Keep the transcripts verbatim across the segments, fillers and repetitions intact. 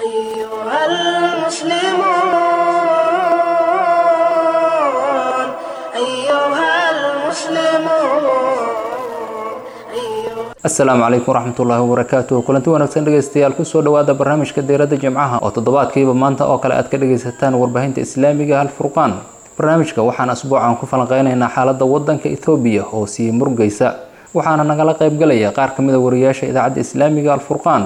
أيها المسلمون أيها المسلمون السلام عليكم ورحمة الله وبركاته. kulanti wanaagsan dhageystayaal ku soo dhawaada barnaamijka Diirada Jimcaha oo toddobaadkiiba maanta oo kale aad ka dhageysataan warbaahinta Islaamiga Al Furqaan. barnaamijka waxaan asbuucan ku falanqeynaynaa xaaladda wadanka Itoobiya oo sii murugaysa, waxaana nagala qayb galaya qaar ka mid ah wariyaasha idaacadda Islaamiga Al Furqaan.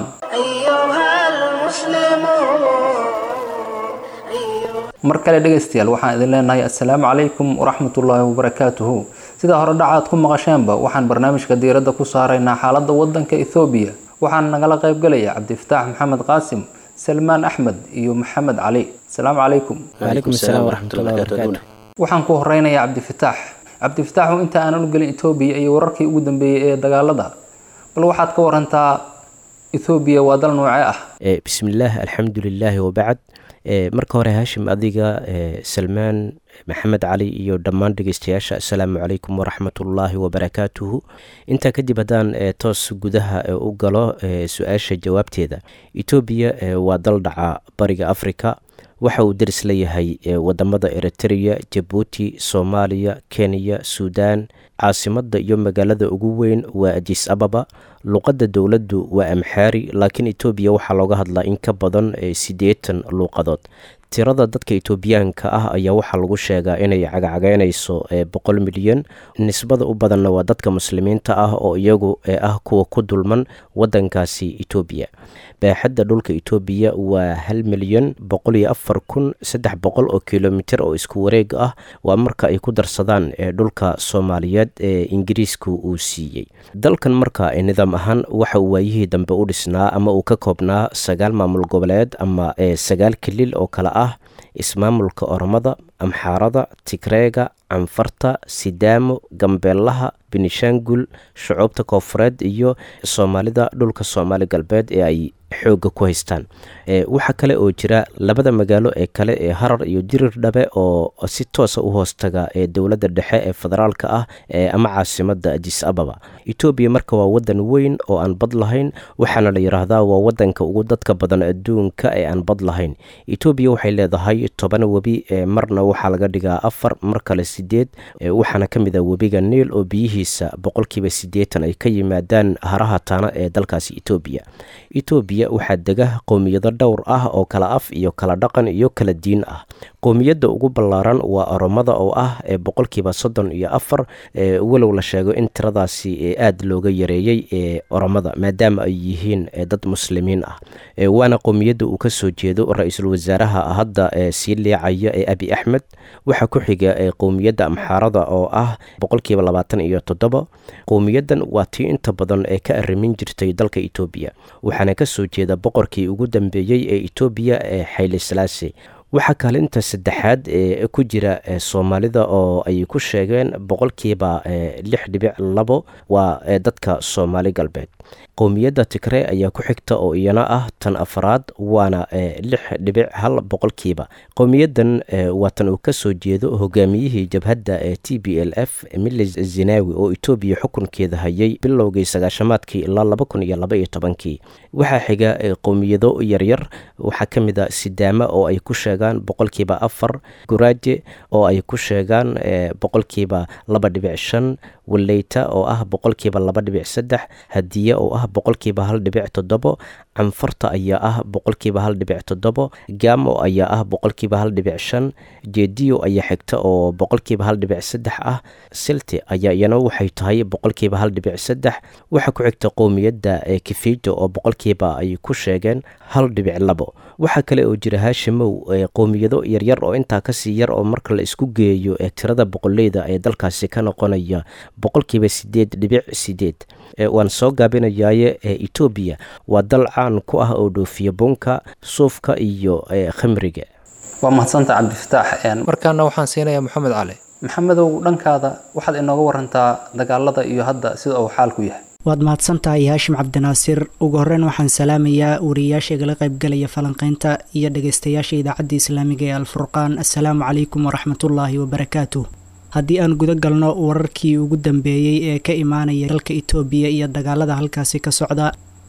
mar kale dhageystayaal waxaan idin leenahay assalaamu calaykum waraxmatullaahi wabarakaatuhu. sida hore dhacaad ku maqasheenba waxaan barnaamijka diiradda ku saaraynaa xaaladda wadanka Itoobiya, waxaana nagala qayb galaya Cabdifataax Maxamed Qaasim, Salmaan Axmed iyo Maxamed Cali. assalaamu calaykum. وعليكم السلام ورحمة الله وبركاته. waxaan ku horeynayaa Cabdifataax. Cabdifataax inta aanan u galin Itoobiya iyo wararkii ugu dambeeyay ee dagaalada, bal waxaad ka warantaa Itoobiya waa dal noocee ah? بسم الله الحمد لله وبعد. marka hore Hashim adiga Salmaan Maxamed Cali iyo dhammaan dhageystayaasha assalaamu calaykum waraxmatullaahi wabarakaatuhu. inta kadib haddaan toos gudaha u galo su-aasha jawaabteeda. Itoobiya waa dal dhaca bariga Afrika, waxa uu daris leeyahay wadamada Eritrea, Djibouti, Soomaaliya, Kenya, Suudaan. caasimada iyo magaalada ugu weyn waa Addis Ababa. luqadda dowladdu waa Amxaari, laakiin Itoobiya waxaa looga hadlaa in ka badan siddeetan luuqadood. tirada dadka Itoobiyaanka ah ayaa waxaa lagu sheegaa inay cagacagaynayso boqol milyan. nisbada u badanna waa dadka muslimiinta ah oo iyagu ah kuwa ku dulman wadankaasi Itoobiya. baaxadda dhulka Itoobiya waa hal milyan boqol iyo afar kun saddex boqol oo kilomitir oo isku wareeg ah, waa marka ay ku darsadaan dhulka Soomaaliyeed ee Ingiriisku uu siiyey. dalkan marka nidaam ahaan waxa uu waayihii dambe u dhisnaa ama uu ka koobnaa sagaal maamul goboleed ama sagaal kilil oo kala ah ismaamulka Oromada, Amxaarada, Tigreega, Canfarta, Sidaamo, Gambeelaha, Benishaangul, shucuubta Koonfureed iyo Soomaalida dhulka Soomaali galbeed ee ay xooga ku haystaan. waxaa kale oo jira labada magaalo ee kale ee Harar iyo Dirir Dhabe oo si toos ah u hoostaga ee dowladda dhexe ee federaalka ah ama caasimada Addis Ababa. Itoobiya marka waa wadan weyn oo aan bad lahayn, waxaana la yiraahdaa waa wadanka ugu dadka badan adduunka ee aan bad lahayn. Itoobiya waxay leedahay toban webi, marna waxaa laga dhigaa afar, mar kale sideed, waxaana ka mid ah webiga Niil oo biyihiisa boqolkiiba siddeetan ay ka yimaadaan haraha Tana ee dalkaasi Itoobiya. Itoobiya waxaa dega qowmiyado dhowr ah oo kala af iyo kala dhaqan iyo kala diin ah. qowmiyadda ugu ballaaran waa Oromada oo ah boqolkiiba soddon iyo afar, walow la sheego in tiradaasi aad looga yareeyay ee Oromada maadaama ay yihiin dad muslimiin ah. waana qowmiyadda uu ka soo jeedo ra'iisul wasaaraha hadda sii leecaya ee Abiy Ahmed. waxaa ku xiga qowmiyadda Amxaarada oo ah boqolkiiba labaatan iyo toddoba. qowmiyaddan waa tii inta badan ee ka arrimin jirtay dalka Itoobiya, waxaana ka soo jeeda boqorkii ugu dambeeyay ee Itoobiya ee Haile Selassie. waxaa kaalinta saddexaad ee ku jira Soomaalida oo ay ku sheegeen boqolkiiba lix dhibic labo, waa dadka Soomaali galbeed. qowmiyadda Tigray ayaa ku xigta oo iyana ah tan afraad, waana lix dhibic hal boqolkiiba. qowmiyaddan waa tan uu ka soo jeedo hogaamiyihii jabhadda ee T B L F Meles Zenawi oo Itoobiya xukunkeeda hayay bilowgii sagaashamaadkii ilaa laba kun iyo laba iyo tobankii. waxaa xiga qowmiyado yaryar, waxaa ka mid ah Sidaama oo ay ku sheegaan boqolkiiba afar, Guraaje oo ay ku sheegaan boqolkiiba laba dhibic shan, Waleyta oo ah boqolkiiba laba dhibic saddex, Hadiya oo ah boqolkiiba hal dhibic toddobo, Canfarta ayaa ah boqolkiiba hal dhibic toddobo, Gaamo ayaa ah boqolkiiba hal dhibic shan, Jeediyo ayaa xigta oo boqolkiiba hal dhibic saddex ah, Silti ayaa iyana waxay tahay boqolkiiba hal dhibic saddex. waxaa ku xigta qowmiyadda Kifijo oo boqolkiiba ay ku sheegeen hal dhibic labo. waxaa kale oo jira Haashimow qowmiyado yaryar oo intaa kasii yar oo marka la isku geeyo ee tirada boqoleyda ee dalkaasi ka noqonaya boqolkiiba sideed dhibic sideed. waan soo gaabinayaaye Itoobiya waa dal caan ku ah oo dhoofiya bunka, suufka iyo khamriga. waa mahadsantahay Cabdifataax. markaana waxaan siinayaa Maxamed Cali. maxamedow, dhankaada waxaad inooga warantaa dagaalada iyo hadda sida uu xaalku yahay. waad mahadsantahay Haashim Cabdinaasir. ugu horreyn waxaan salaamayaa wariyaasha igala qaybgalaya falanqeynta iyo dhageystayaasha idaacadda Islaamiga ee Al Furqaan. assalaamu calaykum waraxmatullaahi wabarakaatuh. haddii aan guda galno wararkii ugu dambeeyey ee ka imaanaya dalka Itoobiya iyo dagaalada halkaasi ka socda,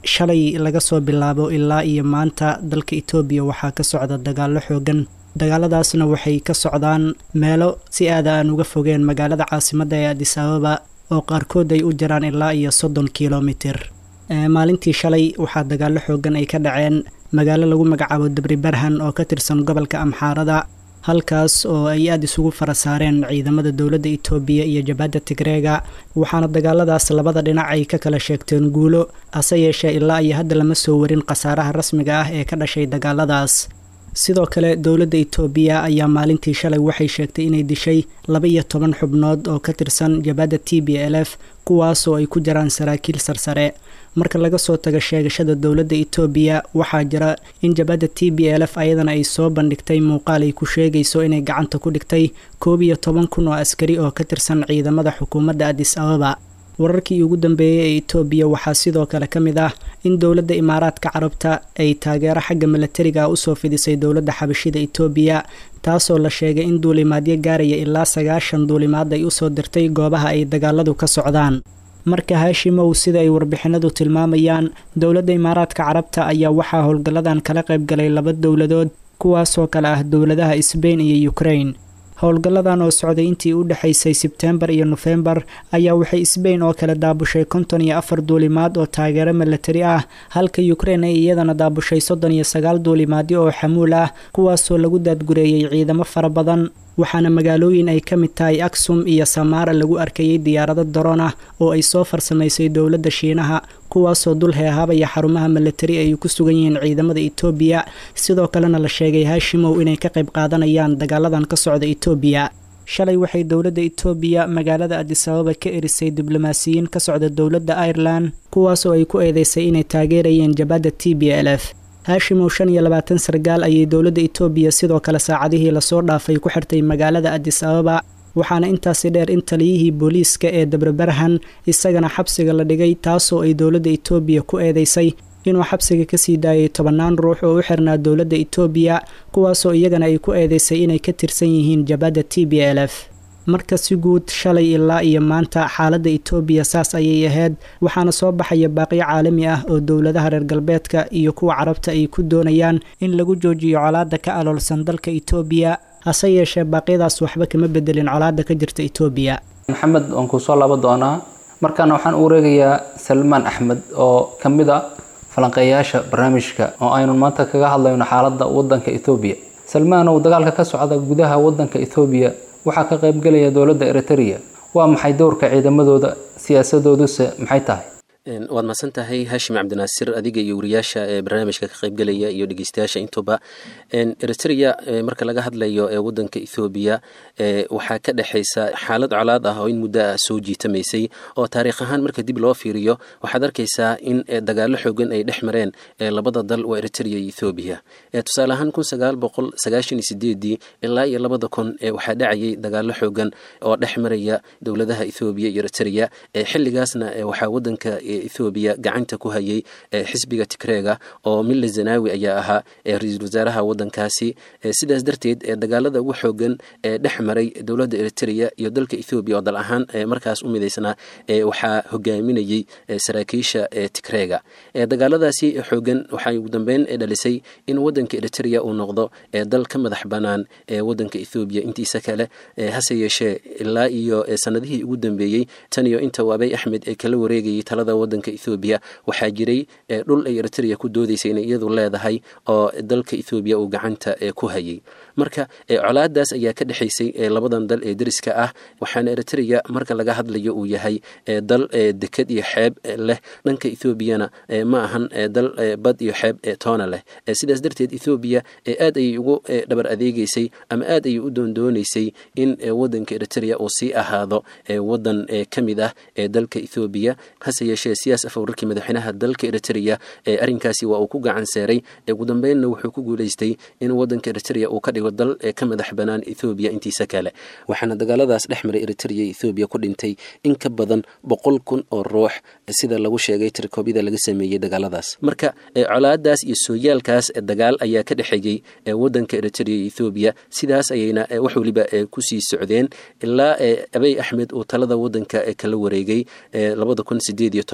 shalay laga soo bilaabo ilaa iyo maanta dalka etoobiya waxaa ka socda dagaallo xoogan dagaaladaasna waxay ka socdaan meelo si aada aan uga fogeen magaalada caasimadda ee adis ababa oo qaarkood ay u jiraan ilaa iyo soddon kilomitir maalintii shalay waxaa dagaallo xoogan ay ka dhaceen magaalo lagu magacaabo dabri barhan oo ka tirsan gobolka amxaarada halkaas oo ay aada isugu fara saareen ciidamada dowladda etoobiya iyo jabhadda tigreega waxaana dagaaladaas labada dhinac ay ka kala sheegteen guulo hase yeeshee ilaa iyo hadda lama soo warin khasaaraha rasmiga ah ee ka dhashay dagaaladaas sidoo kale dowladda etoobiya ayaa maalintii shalay waxay sheegtay inay dishay laba iyo toban xubnood oo ka tirsan jabhadda t b l f kuwaasoo ay ku jiraan saraakiil sarsare marka laga soo tago sheegashada dowladda etoobiya waxaa jira in jabhadda t b l f ayadana ay soo bandhigtay muuqaal ay ku sheegayso inay gacanta ku dhigtay koob iyo toban kun oo askari oo ka tirsan ciidamada xukuumadda adis ababa wararkii ugu dambeeyey ee etoobiya waxaa sidoo kale ka mid ah in dowladda imaaraadka carabta ay taageero xagga milatariga usoo fidisay dowladda xabashida etoobiya taasoo la sheegay in duulimaadyo gaaraya ilaa sagaashan duulimaad ay usoo dirtay goobaha ay dagaaladu ka socdaan marka haashimow sida ay warbixinadu tilmaamayaan dowladda imaaraadka carabta ayaa waxaa howlgalladan kala qaybgalay laba dowladood kuwaasoo kale ah dowladaha sbain iyo ukraine howlgalladan oo socday intii u dhexaysay sebtembar iyo nofembar ayaa waxay sbain oo kale daabushay konton iyo afar duulimaad oo taageero milatari ah halka ukraine ay iyadana daabushay soddon iyo sagaal duulimaadyo oo xamuul ah kuwaasoo lagu daadgureeyey ciidamo fara badan waxaana magaalooyin ay ka mid tahay aksum iyo samaara lagu arkayay diyaarado daroon ah oo ay soo farsamaysay dowladda shiinaha kuwaasoo dul heehaabaya xarumaha milatari ay ku sugan yihiin ciidamada etoobiya sidoo kalena la sheegay haashimow inay ka qayb qaadanayaan dagaaladan ka socda etoobiya shalay waxay dowladda etoobiya magaalada adis ababa ka erisay diblomaasiyiin ka socda dowladda ireland kuwaasoo ay ku eedeysay inay taageerayeen jabhadda t b l f haashimow shan iyo labaatan sargaal ayay dowladda etoobiya sidoo kale saacadihii lasoo dhaafay ku xirtay magaalada adis ababa waxaana intaasi dheer in taliyihii booliiska ee dabrebarhan isagana xabsiga la dhigay taasoo ay dowladda etoobiya ku eedeysay inuu xabsiga kasii daayay tobannaan ruux oo u xirnaa dowladda etoobiya kuwaasoo iyagana ay ku eedeysay inay ka tirsan yihiin jabhadda t b l f marka si guud shalay ilaa iyo maanta xaaladda etoobiya saas ayay ahayd waxaana soo baxaya baaqiyo caalami ah oo dowladaha reer galbeedka iyo kuwa carabta ay ku doonayaan in lagu joojiyo colaadda ka aloolsan dalka etoobiya hase yeeshee baaqyadaas waxba kama bedelin colaadda ka jirta etoobiya maxamed waan kuu soo laabo doonaa markaana waxaan u wareegayaa salmaan axmed oo ka mid a falanqeeyaasha barnaamijka oo aynu maanta kaga hadlayno xaaladda waddanka etoobiya salmaan oo dagaalka ka socda gudaha waddanka etoobiya waxaa ka qaybgelaya dowladda eritrea waa maxay dowrka ciidamadooda siyaasadooduse maxay tahay waad mahadsan tahay haashim cabdinaasir adiga iyo wariyaasha ee barnaamijka ka qaybgelaya iyo dhegeystayaasha intuba eritrea marka laga hadlayo ee wadanka ethoobiya waxaa ka dhexaysa xaalad colaad ah oo in muddo ah soo jiitamaysay oo taariikh ahaan marka dib loo fiiriyo waxaad arkaysaa in dagaallo xoogan ay dhex mareen labada dal waa eritrea iyo ethoobiya tusaale ahaan kun sagaal boqol sagaashan iyo sideedii ilaa iyo labada kun waxaa dhacayay dagaallo xoogan oo dhex maraya dowladaha ethoobiya iyo eritrea xilligaasna waxaa wadanka ethoobiya gacanta ku hayay xisbiga tigreega oo mille zenawi ayaa ahaa ra-iisul wasaaraha wadankaasi sidaas darteed dagaalada ugu xoogan ee dhex maray dowladda eritrea iyo dalka ethoobiya oo dal ahaan markaas u midaysnaa waxaa hogaaminayay saraakiisha tigreega dagaaladaasi xoogan waxay ugu dambeyn dhalisay in wadanka eritrea uu noqdo dal ka madax banaan wadanka ethoobiya intiisa kale hase yeeshee ilaa iyo sanadihii ugu dambeeyey tan iyo inta abay axmed ee kala wareegayay talada wadanka ethoobiya waxaa jiray dhul ay eritrea ku doodaysay inay iyadu leedahay oo dalka ethoobiya uu gacanta ku hayay marka colaadaas ayaa ka dhexaysay labadan dal ee deriska ah waxaana eritrea marka laga hadlayo uu yahay dal deked iyo xeeb leh dhanka ethoobiyana ma ahan dal bad iyo xeeb toona leh sidaas darteed ethoobiya aad ayay ugu dhabar adeegaysay ama aad ayay u doondoonaysay in wadanka eritrea uu sii ahaado wadan ka mid ah dalka ethoobiya hase yeeshee siyaas afwarkii madaxweynaha dalka eritrea arrinkaasi waa uu ku gacan seeray ugu dambeynna wuxuu ku guulaystay in wadanka eritrea uu ka dhigo dal ka madax banaan ethoobiya intiisa kale waxaana dagaaladaas dhex maray eritrea ethoobiya ku dhintay in ka badan boqol kun oo ruux sida lagu sheegay tirkoobyada laga sameeyey dagaaladaas marka colaadaas iyo sooyaalkaas dagaal ayaa ka dhexeeyey wadanka eritrea ethoobiya sidaas ayayna wax waliba kusii socdeen ilaa abay axmed uu talada wadanka kala wareegay labada kun sideed iyo toban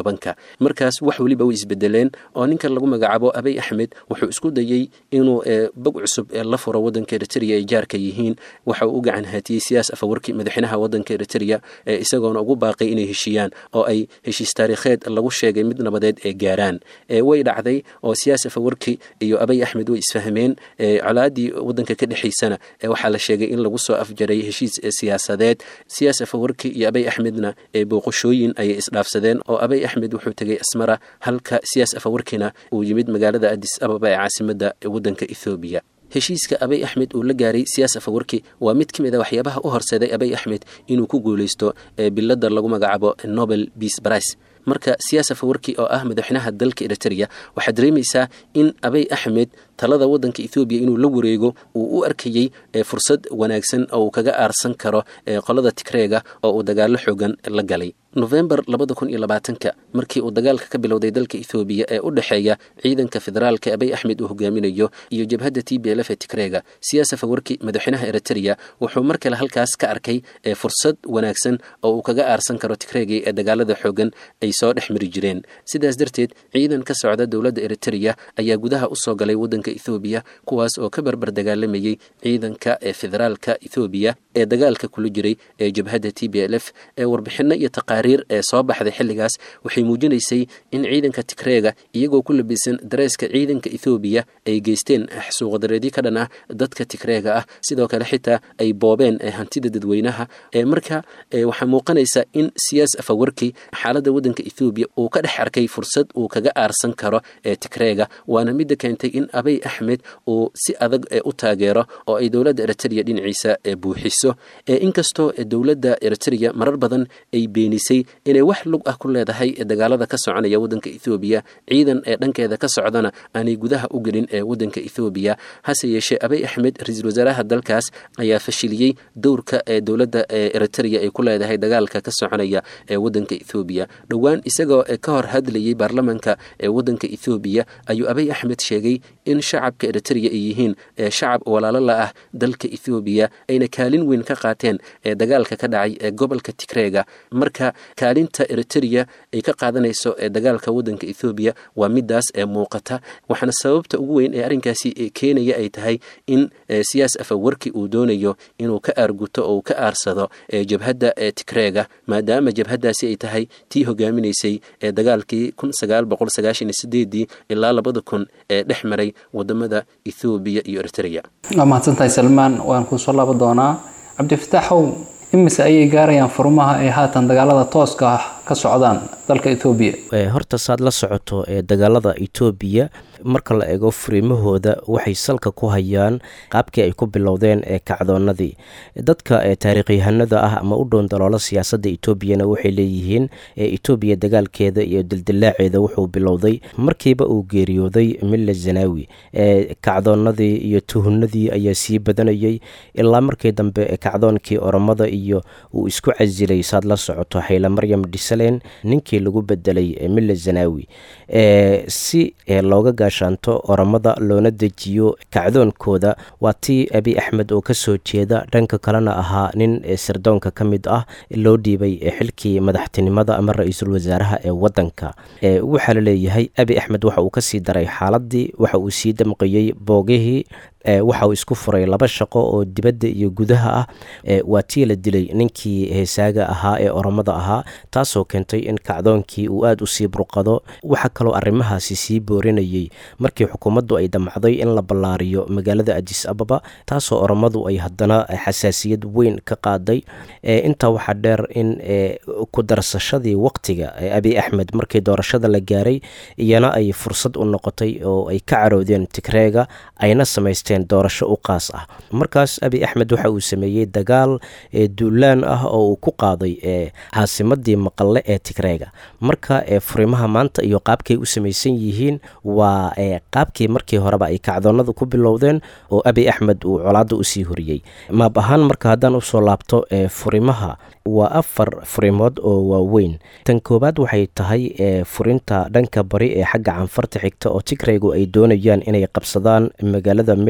tobanka markaas wax weliba way isbedeleen oo ninkan lagu magacaabo Abiy Ahmed wuxuu isku dayay inuu bog cusub la furo wadanka Eritrea ay jaarka yihiin waxa uu gacan haatiyay siyaas afawarki madaxweynaha wadanka Eritrea isagoona ugu baaqay inay heshiyaan oo ay heshiis taariikheed lagu sheegay mid nabadeed ee gaaraan way dhacday oo siyaas afawarki iyo Abiy Ahmed way isfahmeen calaadii wadanka ka dhaxaysana waxa la sheegay in lagu soo afjaray heshiis siyaasadeed siyaas afawarki iyo Abiy Ahmedna ee booqashooyin ay isdhaafsadeen oo Abiy Ahmed wuxuu tagay Asmara halka siyaas afawarkina uu yimid magaalada Addis Ababa ee caasimadda wadanka Ethiopia heshiiska Abiy Ahmed uu la gaaray siyaas afawarki waa mid kamid ah waxyaabaha u horseeday Abiy Ahmed inuu ku guuleysto bilada lagu magacaabo Nobel Peace Prize marka siyaas afawarki oo ah madaxweynaha dalka Eritrea waxa dareemaysaa in Abiy Ahmed talada wadanka Ethiopia inuu la wareego uu u arkayay fursad wanaagsan oo kaga aarsan karo qolada Tigreega oo uu dagaal xoogan la galay November laba kun iyo labaatan markii uu dagaalka ka bilowday dalka Ethiopia ee u dhaxeeya ciidanka federaalka Abiy Ahmed uu hogaaminayo iyo jabhadda T P L F ee Tigreega siyaas afawarki madaxweynaha Eritrea wuxuu markale halkaas ka arkay fursad wanaagsan oo uu kaga aarsan karo Tigreega ee dagaalada xoogan ay soo dhexmari jireen sidaas darteed ciidan ka socda dawladda Eritrea ayaa gudaha u soo galay wadanka Ethiopia kuwaas oo ka barbar dagaalamayay ciidanka ee federaalka Ethiopia ee dagaalka kula jiray ee jabhadda T P L F ee warbixino iyo taqariir ee soo baxday xilligaas waxay muujinaysay in ciidanka Tigreega iyagoo ku labisan dareeska ciidanka Ethiopia ay geysteen xasuuqadeedii ka dhan ah dadka Tigreega ah sidoo kale xitaa ay boobeen hantida dadweynaha ee marka waxa muuqanaysa in siyaas afawarki xaaladda wadanka Ethiopia uu ka dhex arkay fursad uu kaga aarsan karo ee Tigreega waana mid keentay in Abiy Ahmed uu si adag u taageero oo ay dawladda Eritrea dhinaciisa buuxiso inkastoo dawladda Eritrea marar badan ay beenisay inay wax lug ah ku leedahay dagaalada ka soconaya wadanka Ethiopia ciidan ee dhankeeda ka socdana aanay gudaha u gelin ee wadanka Ethiopia hase yeeshee Abiy Ahmed ra'iisul wasaaraha dalkaas ayaa fashiliyay dowrka ee dawladda Eritrea ay ku leedahay dagaalka ka soconaya ee wadanka Ethiopia dhawaan isagoo ka hor hadlayay baarlamaanka ee wadanka Ethiopia ayuu Abiy Ahmed sheegay in shacabka Eritrea ay yihiin shacab walaalo la ah dalka Ethiopia ayna kaalin weyn ka qaateen ee dagaalka ka dhacay ee gobolka Tigreega marka kaalinta Eritrea ay ka qaadanayso ee dagaalka wadanka Ethiopia waa midaas ee muuqata waxana sababta ugu weyn ee arinkaasi keenaya ay tahay in siyaas afawarki uu doonayo inuu ka aarguto oo ka aarsado ee jabhadda ee Tigreega maadaama jabhadaasi ay tahay tii hogaaminaysay ee dagaalkii kun sagaal boqol sagaashan iyo sideed ilaa laba kun ee dhexmaray wadamada Ethiopia iyo Eritrea mahadsantahay Salmaan waan ku soo laba doonaa Cabdifataaxow imise ayay gaarayaan furmaha ay haatan dagaalada tooska ah ka socdaan dalka Ethiopia horta saad la socoto ee dagaalada Ethiopia marka la eego furiimahooda waxay salka ku hayaan qaabkii ay ku bilowdeen ee kacdoonadii dadka ee taariikhyahanada ah ama u dhoon daloola siyaasadda Ethiopia waxay leeyihiin ee Ethiopia dagaalkeeda iyo dildilaaceeda wuxuu bilowday markiiba uu geeriyooday Milla Zenawi ee kacdoonadii iyo tuhunadii ayaa sii badanayay ilaa markii dambe kacdoonkii Oromada iyo uu isku casilay saad la socoto Hayla Maryam Desalegn ninkii lagu bedelay Milla Zenawi ee si looga gaashaanto Oromada loona dejiyo kacdoonkooda waa tii Abiy Ahmed oo ka soo jeeda dhanka kalena ahaa nin sirdoonka ka mid ah loo dhiibay xilkii madaxtinimada ama ra'iisul wasaaraha ee wadanka ee waxa la leeyahay Abiy Ahmed waxa uu ka sii daray xaaladii waxa uu sii damqiyay boogihii waxa uu isku furay laba shaqo oo dibadda iyo gudaha ah waa tii la dilay ninkii heesaaga ahaa ee Oromada ahaa taasoo keentay in kacdoonkii uu aad u sii burqado waxa kaloo arrimahaasi sii boorinayay markii xukuumaddu ay damacday in la ballaariyo magaalada Addis Ababa taasoo Oromadu ay haddana xasaasiyad weyn ka qaaday intaa waxaa dheer in ku darsashadii waqtiga Abiy Ahmed markii doorashada la gaaray iyana ay fursad u noqotay oo ay ka caroodeen Tigreega ayna samaysteen doorasho u qaas ah markaas Abiy Ahmed waxa uu sameeyay dagaal duulaan ah oo uu ku qaaday caasimadii Maqale ee Tigreega marka furimaha maanta iyo qaabkay u samaysan yihiin waa qaabkii markii horeba ay kacdoonadu ku bilowdeen oo Abiy Ahmed uu colaada u sii horiyay maab ahaan marka haddaan u soo laabto furimaha waa afar furimood oo waaweyn tan koobaad waxay tahay furinta dhanka bari ee xagga canfarta xigta oo Tigreegu ay doonayaan inay qabsadaan magaalada Mille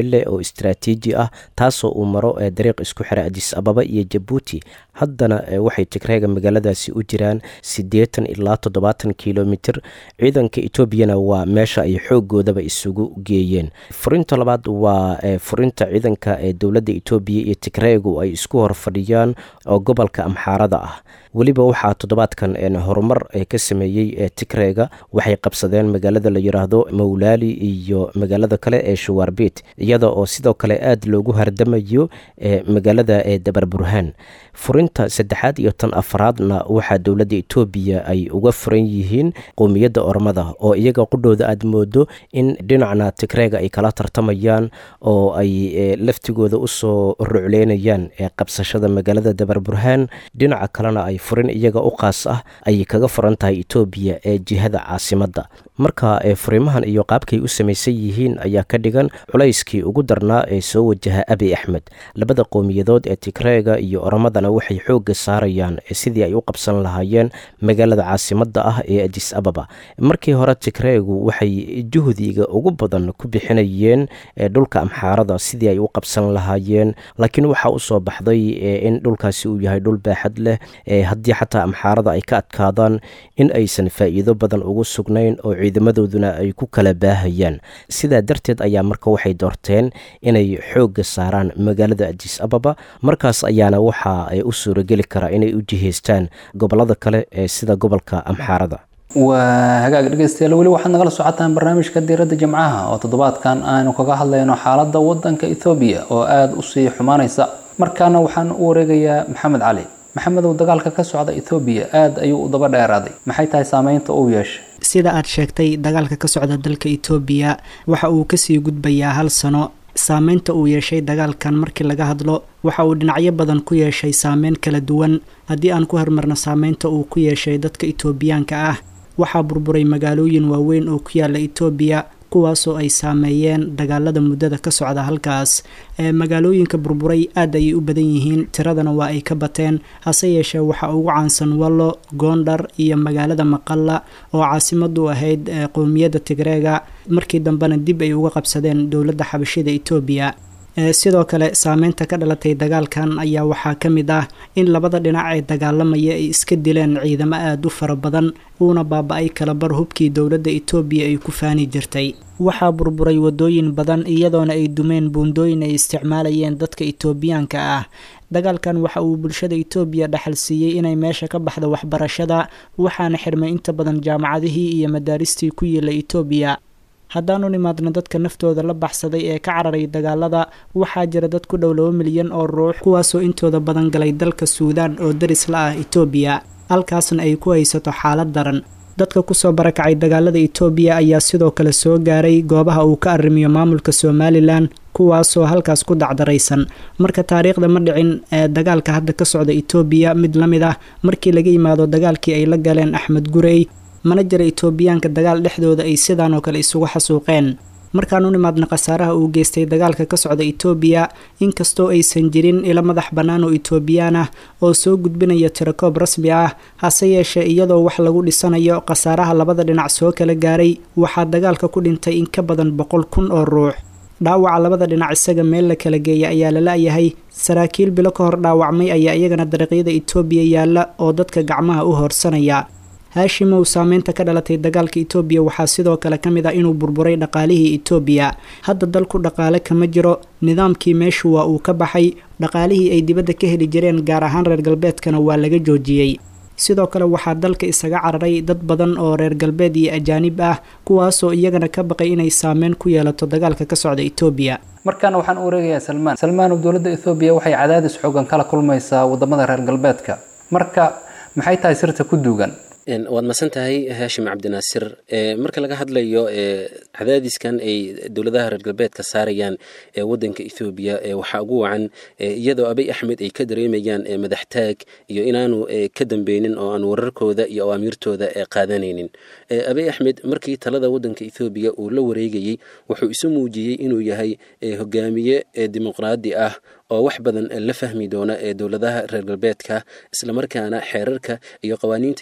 leh oo istaraatiiji ah taasoo uu maro dariiq isku xira adis ababa iyo jabuuti. haddana waxay tigreega magaaladaasi u jiraan siddeetan ilaa toddobaatan kilomitir. ciidanka etoobiyana waa meesha ay xoogoodaba isugu geeyeen. furinta labaad waa furinta ciidanka ee dowladda etoobiya iyo tigreegu ay isku hor fadhiyaan oo gobolka amxaarada ah. weliba waxaa toddobaadkan horumar ka sameeyey tigreega. waxay qabsadeen magaalada la yiraahdo mawlaali iyo magaalada kale ee shawaarbit, iyada oo sidoo kale aad loogu hardamayo magaalada dabar burhaan. furinta saddexaad iyo tan afraadna waxaa dowladda etoobiya ay uga furan yihiin qowmiyadda ormada oo iyaga qudhooda aad moodo in dhinacna tigreega ay kala tartamayaan oo ay laftigooda usoo rucleynayaan qabsashada magaalada dabar burhaan. dhinaca kalena ay furin iyaga u qaas ah ayay kaga furan tahay etoobiya ee jihada caasimadda. marka furimahan iyo qaabkay u samaysan yihiin ayaa ka dhigan culayskii ugu darnaa ee soo wajaha abiy axmed. labada qowmiyadood ee tigreega iyo ormadana waxay xoogga saarayaan sidii ay u qabsan lahaayeen magaalada caasimadda ah ee adis ababa. markii hore tigreegu waxay juhdiga ugu badan ku bixinayeen dhulka amxaarada sidii ay u qabsan lahaayeen, laakiin waxaa usoo baxday in dhulkaasi uu yahay dhul baaxad leh. haddii xataa amxaarada ay ka adkaadaan in aysan faa'iido badan ugu sugnayn oo ciidamadooduna ay ku kala baahayaan. sidaa darteed ayaa marka waxay doorteen inay xoogga saaraan magaalada adis ababa. markaas ayaana waxa ay u suurageli karaa inay u jihaystaan gobolada kale ee sida gobolka amxaarada. waa hagaag dhegeystayaal, weli waxaad nagala socotaan barnaamijka diiradda jimcaha oo toddobaadkan aanu kaga hadlayno xaaladda waddanka ethoobiya oo aada u sii xumaanaysa. markaana waxaan u wareegayaa maxamed cali. maxamedow, dagaalka ka socda ethoobiya aada ayuu u daba dheeraaday, maxay tahay saameynta uu yeeshay? sida aad sheegtay, dagaalka ka socda dalka etoobiya waxa uu kasii gudbayaa hal sano. saameynta uu yeeshay dagaalkan markii laga hadlo waxa uu dhinacyo badan ku yeeshay saameyn kala duwan. haddii aan ku hormarno saameynta uu ku yeeshay dadka etoobiyaanka ah, waxaa burburay magaalooyin waaweyn oo ku yaala etoobiya kuwaasoo ay saameeyeen dagaalada muddada ka socda halkaas. ee magaalooyinka burburay aad ayay u badan yihiin, tiradana waa ay ka bateen. hase yeeshee waxaa ugu caansan wallo, goondhar iyo magaalada maqalla oo caasimadu ahayd qowmiyadda tigreega, markii dambena dib ay uga qabsadeen dowladda xabashida etoobiya. sidoo kale saameynta ka dhalatay dagaalkan ayaa waxaa ka mid ah in labada dhinac ee dagaalamaya ay iska dileen ciidamo aada u fara badan, uuna baaba-ay kalabar hubkii dowladda etoobiya ay ku faani jirtay. waxaa burburay wadooyin badan iyadoona ay dumeen buundooyin ay isticmaalayeen dadka etoobiyaanka ah. dagaalkan waxa uu bulshada etoobiya dhaxal siiyey inay meesha ka baxda waxbarashada, waxaana xirmay inta badan jaamacadihii iyo madaaristii ku yiila etoobiya. haddaanu nimaadna dadka naftooda la baxsaday ee ka cararay dagaalada, waxaa jira dad ku dhow laba milyan oo ruux kuwaasoo intooda badan galay dalka suudaan oo daris la ah etoobiya, halkaasna ay ku haysato xaalad daran. dadka kusoo barakacay dagaalada etoobiya ayaa sidoo kale soo gaaray goobaha uu ka arrimiyo maamulka somalilan, kuwaasoo halkaas ku dacdaraysan. marka taariikhda ma dhicin ee dagaalka hadda ka socda etoobiya mid la mid ah markii laga yimaado dagaalkii ay la galeen axmed gurey. mana jira etoobiyaanka dagaal dhexdooda ay sidaan oo kale isugu xasuuqeen. markaan u nimaadna khasaaraha uu geystay dagaalka ka socda etoobiya, inkastoo aysan jirin ilo madax bannaan oo etoobiyaan ah oo soo gudbinaya tirakoob rasmi ah, hase yeeshee iyadoo wax lagu dhisanayo khasaaraha labada dhinac soo kala gaaray, waxaa dagaalka ku dhintay in ka badan boqol kun oo ruux. dhaawaca labada dhinac isaga meel la kala geeya ayaa la la-yahay. saraakiil bilo ka hor dhaawacmay ayaa iyagana dariiqyada etoobiya yaalla oo dadka gacmaha u hoorsanaya. haashimow, saameynta ka dhalatay dagaalka etoobiya waxaa sidoo kale ka mid ah inuu burburay dhaqaalihii etoobiya. hadda dalku dhaqaale kama jiro, nidaamkii meeshu waa uu ka baxay, dhaqaalihii ay dibadda ka heli jireen gaar ahaan reer galbeedkana waa laga joojiyey. sidoo kale waxaa dalka isaga cararay dad badan oo reer galbeed iyo ajaanib ah, kuwaasoo iyagana ka baqay inay saameyn ku yeelato dagaalka ka socda etoobiya. markaana waxaan u wareegayaa salmaan. salmaan, dowladda ethoobiya waxay cadaadis xoogan kala kulmaysaa wadamada reer galbeedka. marka maxay tahay sirta ku duugan? waad masan tahay haashim cabdinaasir. marka laga hadlayo cadaadiskan ay dowladaha reer galbeedka saarayaan ee wadanka ethoobiya, waxaa ugu wacan iyadoo abiy axmed ay ka dareemayaan madaxtaag iyo inaanu ka dambeynin oo aan wararkooda iyo awaamiirtooda qaadanaynin. abiy axmed markii talada wadanka ethoobiya uu la wareegayey wuxuu isu muujiyey inuu yahay hogaamiye dimuqraadi ah oo wax badan la fahmi doona ee dowladaha reer galbeedka, islamarkaana xeerarka iyo qawaaniinta iyagu ee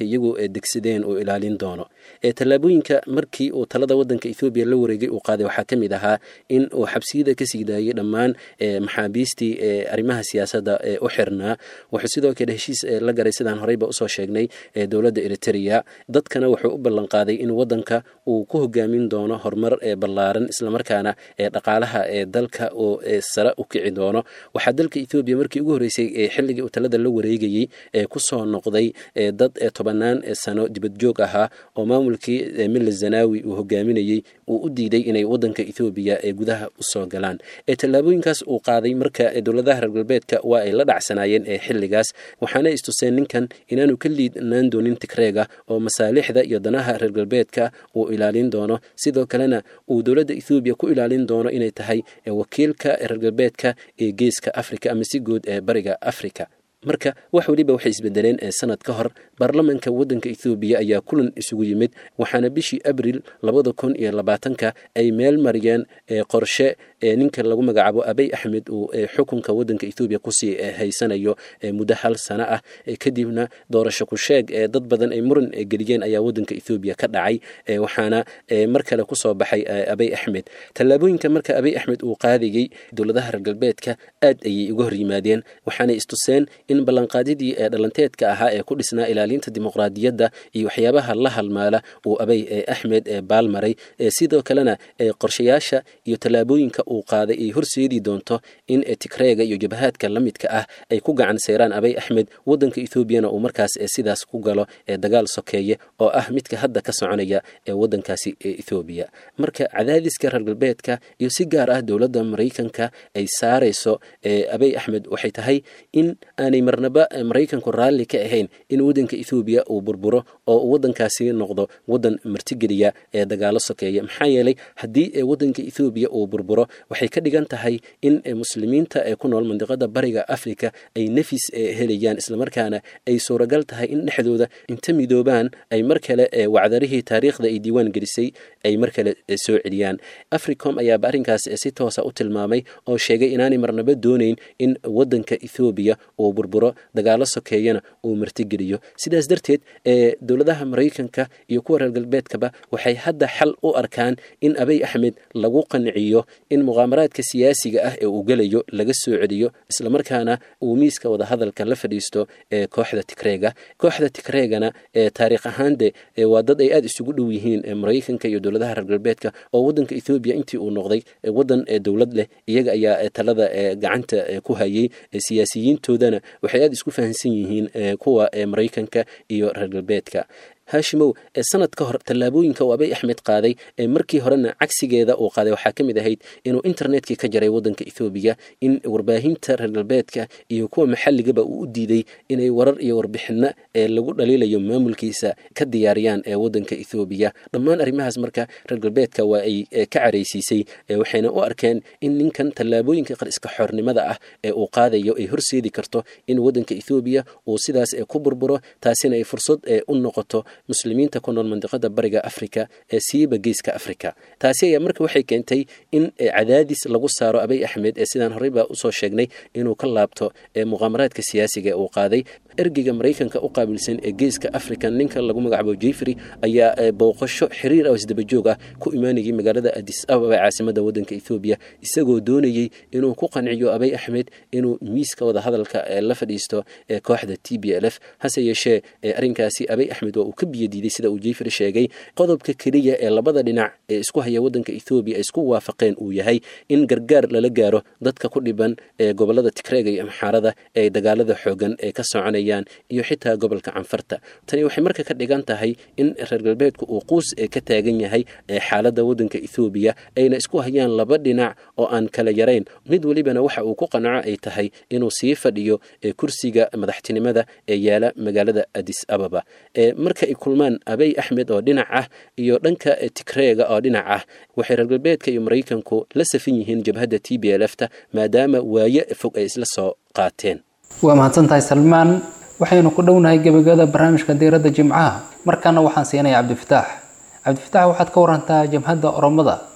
degsadeen uu ilaalin doono. tallaabooyinka markii uu talada wadanka Ethiopia la wareegay uu qaaday waxaa ka mid ahaa in uu xabsiyada ka sii daayay dhammaan maxaabiistii arrimaha siyaasadda u xirnaa. wuxuu sidoo kale heshiis la garay sidaan horeyba usoo sheegnay dowladda Eritrea. dadkana wuxuu u ballan qaaday in wadanka uu ku hogaamin doono horumar ballaaran isla markaana dhaqaalaha dalka uu sare u kici doono. waxaa dalka Ethiopia markii ugu horeysay xilligii uu talada la wareegayay ku soo noqday dad tobanaan sano dibad joog ahaa oo maamulkii Mille Zenawi uu hogaaminayay uu u diiday inay wadanka Ethiopia ee gudaha u soo galaan. tallaabooyinkaas uu qaaday marka dowladaha reer galbeedka waa ay la dhacsanaayeen ee xilligaas, waxaana istuseen ninkan inaanu ka liidnaan doonin Tigreega oo masaalixda iyo danaha reer galbeedka uu ilaalin doono, sidoo kalena uu dowladda Ethiopia ku ilaalin doono inay tahay wakiilka reer galbeedka ee geeska Afrika ama si guud ee bariga Afrika. marka wax waliba waxay isbedeleen sanad ka hor. baarlamaanka wadanka Ethiopia ayaa kulan isugu yimid, waxaana bishii Abriil labada kun iyo labaatanka ay meel mariyeen qorshe ninka lagu magacaabo Abiy Ahmed uu xukunka wadanka Ethiopia ku sii haysanayo muddo hal sano ah. kadibna doorasho ku sheeg dad badan ay muran geliyeen ayaa wadanka Ethiopia ka dhacay, waxaana mar kale ku soo baxay Abiy Ahmed. tallaabooyinka marka Abiy Ahmed uu qaadayay dowladaha reer galbeedka aad ayay uga hor yimaadeen, waxaana istuseen in ballanqaadidii ee dhalanteedka ahaa ee ku dhisnaa ilaalinta dimuqraadiyadda iyo waxyaabaha la halmaala uu Abiy Ahmed baalmaray. sidoo kalena qorshayaasha iyo tallaabooyinka uu qaaday ay horseedi doonto in Tigreega iyo jabhaadka la midka ah ay ku gacan sayraan Abiy Ahmed, wadanka Ethiopiana uu markaas sidaas ku galo dagaal sokeeye oo ah midka hadda ka soconaya ee wadankaasi Ethiopia. marka cadaadiska reer galbeedka iyo si gaar ah dowladda Mareykanka ay saarayso Abiy Ahmed waxay tahay in aanay marnaba Mareykanku raalli ka ahayn in wadanka Ethiopia uu burburo oo wadankaasi noqdo wadan martigeliya ee dagaalo sokeeye. maxaa yeelay haddii wadanka Ethiopia uu burburo waxay ka dhigan tahay in muslimiinta ee ku nool mandiqada bariga Afrika ay nafis helayaan, isla markaana ay suuragal tahay in dhexdooda inta midoobaan ay mar kale wacdarihii taariikhda ay diiwaan gelisay ay mar kale soo celiyaan. Africom ayaa arrinkaas si toos ah u tilmaamay oo sheegay inaanay marnaba doonayn in wadanka Ethiopia uu burburo, dagaalo sokeeyana uu martigeliyo. sidaas darteed ee dowladaha Mareykanka iyo kuwa reer galbeedkaba waxay hadda xal u arkaan in Abiy Ahmed lagu qanciyo in muqaamaraadka siyaasiga ah ee uu galayo laga soo celiyo, isla markaana uu miiska wada hadalka la fadhiisto ee kooxda Tigreega. kooxda Tigreegana ee taariikh ahaan de waa dad ay aad isugu dhow yihiin Mareykanka iyo dowladaha reer galbeedka, oo wadanka Ethiopia intii uu noqday wadan dowlad leh iyaga ayaa talada gacanta ku hayay. siyaasiyiintoodana waxay aad isku fahansan yihiin kuwa Mareykanka iyo reer galbeedka. هاشمو سنة كهر تلابوين كوابي أحمد قاضي مركي هرنا عكس جذا وقاضي وحاكم ذا هيد إنه إنترنت كي كجري ودن كإثيوبيا إن ورباهين تر البيت ك يكون محل جبا ودي دي إن يورر يوربحنا اللي قلنا ليلة يوم ملكيسا كدياريان ودن كإثيوبيا ضمان أريمهاز مركا البيت كواي كعريسيسي وحين وأركان إن كان تلابوين كقرس كحرن ماذا وقاضي يهرسي ذكرته إن ودن كإثيوبيا وسداس كبر برو تاسينا فرصة النقطة مسلمين تكونوا المنطقة برجة أفريقيا سيبا جيسك أفريقيا تاسيا مركب وحي كنتي إن عدادس لغو سارو أبي أحمد سيدان هريبا أصو شاقني إنو كلابتو مغامرات كسياسية وقاضي ergeyga Mareykanka u qaabilsan ee geeska Afrika ninka lagu magacaabo Jeffrey ayaa booqasho xiriir ah isdaba joog ah ku imaanayay magaalada Addis Ababa caasimadda wadanka Ethiopia isagoo doonayay inuu ku qanciyo Abiy Ahmed inuu miiska wada hadalka la fadhiisto ee kooxda T B L F hase yeeshee arrinkaasi Abiy Ahmed waa uu ka biyadiiday sida uu Jeffrey sheegay qodobka kaliya ee labada dhinac ee isku haya wadanka Ethiopia ay isku waafaqeen uu yahay in gargaar lala gaaro dadka ku dhiban ee gobolada Tigreega iyo Amxaarada ee dagaalada xoogan ee ka soconaya iyo xitaa gobolka Canfarta. tani waxay marka ka dhigan tahay in reer galbeedku uu quus ka taagan yahay xaaladda wadanka Ethiopia ayna isku hayaan laba dhinac oo aan kala yarayn mid walibana waxa uu ku qanaco ay tahay inuu sii fadhiyo kursiga madaxtinimada ee yaala magaalada Addis Ababa. marka ay kulmaan Abiy Ahmed oo dhinac ah iyo dhanka Tigreega oo dhinac ah waxay reer galbeedka iyo Mareykanku la safin yihiin jabhadda T B L F ta maadaama waaye fog ay isla soo qaateen. waa mahadsantahay Salmaan. waxaynu ku dhownahay gabagabada barnaamijka diiradda jimcaha markaana waxaan siinayaa Cabdi Fataax. Cabdi Fataax waxaad ka warantaa jabhadda Oromada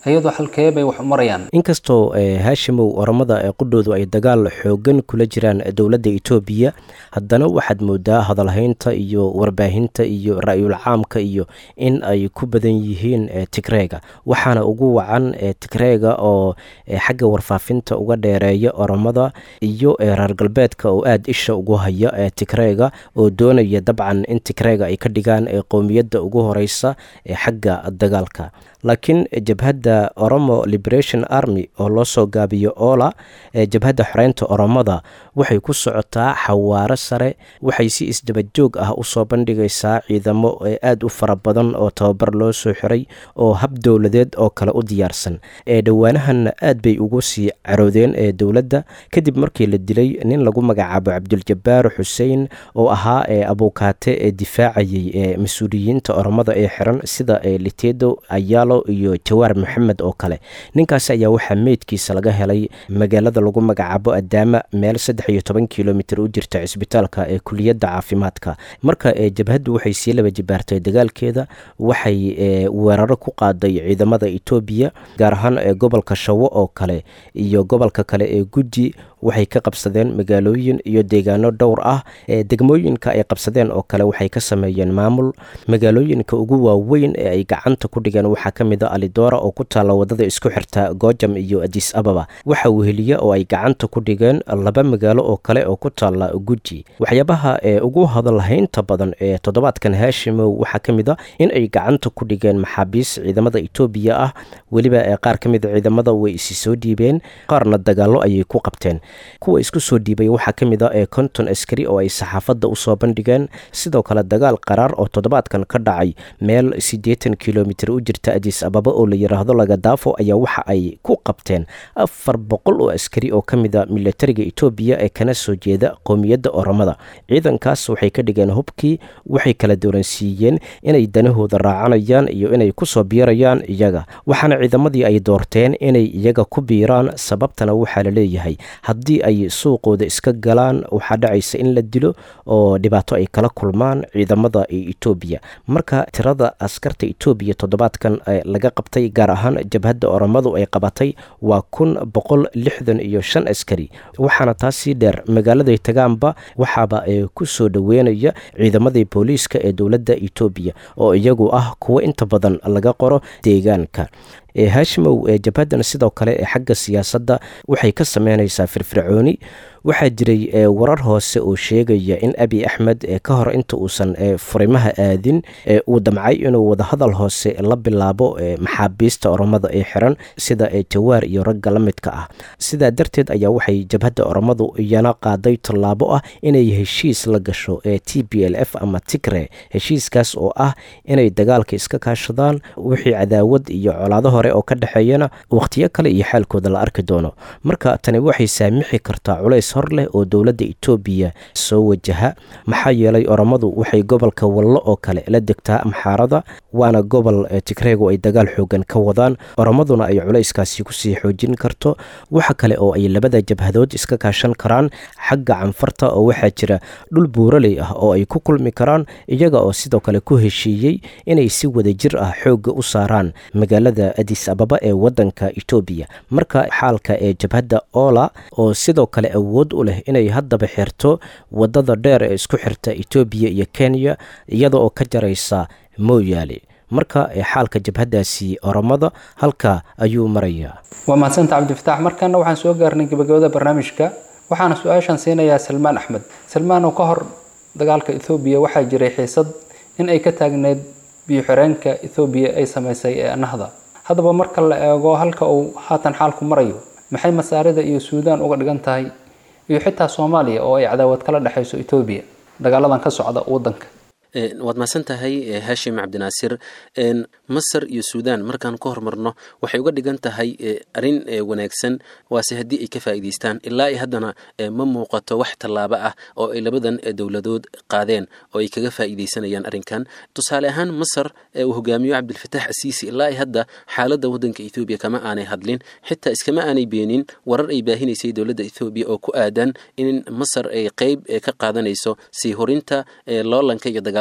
iyadoo halkee bay wax u marayaan. inkastoo haashimow oromada ee qudhoodu ay dagaal xoogan kula jiraan dowladda etoobiya, haddana waxaad moodaa hadalhaynta iyo warbaahinta iyo ra'yul caamka iyo in ay ku badan yihiin tigreega, waxaana ugu wacan tigreega oo xagga warfaafinta uga dheereeya oromada iyo reer galbeedka oo aada isha ugu haya tigreega oo doonaya dabcan in tigreega ay ka dhigaan qowmiyadda ugu horeysa ee xagga dagaalka. laakiin jabhadda Oromo Liberation Army oo loo soo gaabiyo oola, jabhadda xoreynta oromada waxay ku socotaa xawaaro sare, waxay si isdaba joog ah usoo bandhigaysaa ciidamo aada u fara badan oo tababar loo soo xiray oo hab dowladeed oo kale u diyaarsan. ee dhowaanahanna aad bay ugu sii caroodeen ee dowladda kadib markii la dilay nin lagu magacaabo cabduljabaar xuseen oo ahaa ee abuukaate ee difaacayay ee mas-uuliyiinta oromada ee xiran sida litedo ayaalo iyo jawaar maxamed oo kale. ninkaas ayaa waxaa meydkiisa laga helay magaalada lagu magacaabo adaama, meel saddex iyo toban kilomitir u jirta cisbitaalka ee kuliyadda caafimaadka. marka jabhaddu waxay sii laba jibaartay dagaalkeeda, waxay weeraro ku qaaday ciidamada etoobiya gaar ahaan gobolka shawo oo kale iyo gobolka kale ee guddi. waxay ka qabsadeen magaalooyin iyo deegaano dhowr ah. degmooyinka ay qabsadeen oo kale waxay ka sameeyeen maamul. magaalooyinka ugu waaweyn ee ay gacanta ku dhigeen waxaa ka mid a Alidora oo ku taalla wadada isku xirta Gojam iyo Addis Ababa. waxa weheliya oo ay gacanta ku dhigeen laba magaalo oo kale oo ku taalla Guji. waxyaabaha ee ugu hadalhaynta badan ee toddobaadkan Haashimow waxaa ka mid a in ay gacanta ku dhigeen maxaabiis ciidamada Itoobiya ah, weliba qaar ka mid a ciidamada way isi soo dhiibeen, qaarna dagaallo ayay ku qabteen. kuwa isku soo dhiibay waxaa ka mid a ee konton askari oo ay saxaafadda usoo bandhigeen. sidoo kale dagaal qaraar oo toddobaadkan ka dhacay meel siddeetan kilomitir u jirta Addis Ababa oo la yiraahdo Lagadaafo ayaa waxa ay ku qabteen afar boqol oo askari oo ka mid a militariga Itoobiya ee kana soo jeeda qowmiyadda oromada. ciidankaas waxay ka dhigeen hubkii, waxay kala dooransiiyeen inay danahooda raacanayaan iyo inay ku soo biirayaan iyaga, waxaana ciidamadii ay doorteen inay iyaga ku biiraan. sababtana waxaa la leeyahay haddii ay suuqooda iska galaan waxaa dhacaysa in la dilo oo dhibaato ay kala kulmaan ciidamada Itoobiya. marka tirada askarta Itoobiya toddobaadkan laga qabtay gaar ahaan jabhadda oromadu ay qabatay waa kun boqol lixdan iyo shan askari, waxaana taasi dheer magaaladay tagaanba waxaaba ku soo dhaweynaya ciidamadii booliiska ee dowladda Itoobiya oo iyagu ah kuwa inta badan laga qoro deegaanka. haashimow jabhaddan sidoo kale ee xagga siyaasadda waxay ka sameynaysaa firfircooni. waxaa jiray warar hoose oo sheegaya in Abiy Ahmed ka hor inta uusan furimaha aadin uu damcay inuu wadahadal hoose la bilaabo maxaabiista oromada ee xiran sida jawaar iyo ragga la midka ah. sidaa darteed ayaa waxay jabhadda oromadu iyana qaaday tallaabo ah inay heshiis la gasho ee T P L F ama Tigray. heshiiskaas oo ah inay dagaalka iska kaashadaan, wixii cadaawad iyo colaado hore oo ka dhexeeyana waqtiyo kale iyo xaalkooda la arki doono. marka tani waxay saamixi kartaa culays hor leh oo dowladda Itoobiya soo wajaha, maxaa yeelay oromadu waxay gobolka wallo oo kale la degtaa Amxaarada, waana gobol Tigreegu ay dagaal xoogan ka wadaan, oromaduna ay culayskaasi kusii xoojin karto. waxa kale oo ay labada jabhadood iska kaashan karaan xagga canfarta oo waxaa jira dhul buuraley ah oo ay ku kulmi karaan, iyaga oo sidoo kale ku heshiiyey inay si wadajir ah xoogga u saaraan magaalada Addis Ababa ee wadanka Itoobiya. marka xaalka ee jabhadda oola oo sidoo kale awood u leh inay haddaba xirto wadada dheer ee isku xirta Itoobiya iyo Kenya iyada oo ka jaraysa Moyale. marka xaalka jabhaddaasi oromada halka ayuu marayaa. waa mahadsantahay cabdifataax. markana waxaan soo gaarnay gabagabada barnaamijka, waxaana su-aashan siinayaa Salmaan Axmed. Salmaan, oo ka hor dagaalka Itoobiya waxaa jiray xiisad in ay ka taagneed biyo-xireenka Itoobiya ay samaysay ee Nahda. haddaba marka la eego halka uu haatan xaalku marayo, maxay masaarida iyo Suudaan uga dhigan tahay iyo xitaa Soomaaliya oo ay cadaawad kala dhaxayso Itoobiya dagaaladan ka socda wadanka? waad mahadsan tahay Haashim Cabdinaasir. Masar iyo Suudaan markaan ku hormarno waxay uga dhigan tahay arrin wanaagsan, waase haddii ay ka faa'iidaystaan. ilaa ay haddana ma muuqato wax tallaabo ah oo ay labadan dowladood qaadeen oo ay kaga faa'iidaysanayaan arrinkan. tusaale ahaan Masar uu hogaamiyo Cabdilfataax Asiisi, ilaa ay hadda xaaladda waddanka Itoobiya kama aanay hadlin, xitaa iskama aanay beenin warar ay baahinaysay dowladda Itoobiya oo ku aadan in Masar ay qayb ka qaadanayso sii horinta loolanka iyo dagaal